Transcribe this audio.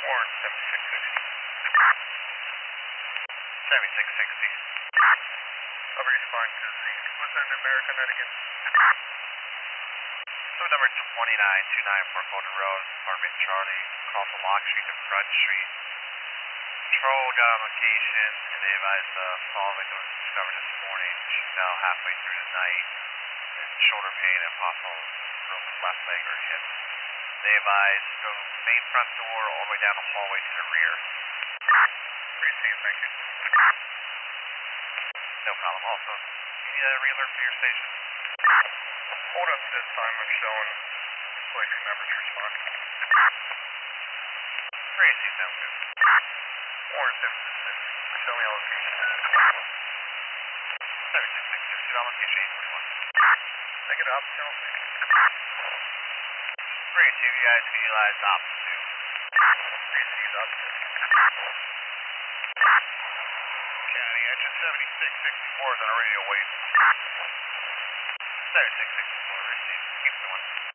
Warren 7660. Cover your spine to the what's that American net again? So number 2929 Fort Golden Road, apartment Charlie, call from Lock Street to Front Street. Patrol got on location and they advised fall victim was discovered this morning. She fell halfway through the night with shoulder pain and possible broken left leg or hip. They advised go main front door all the way down the hallway to the rear. Appreciate it, thank you. No problem. Also, you need a re-alert for your station. Hold up this time, I'm showing police members respond. Great, see, sounds good. Warren 7660. Show me all location. 7660, on location 841. Negative op channel 6. Great, see, you guys can utilize op 2. Appreciate it, op 2. County, engine 7664 is on a radio wait. 7664, receive. Keep going.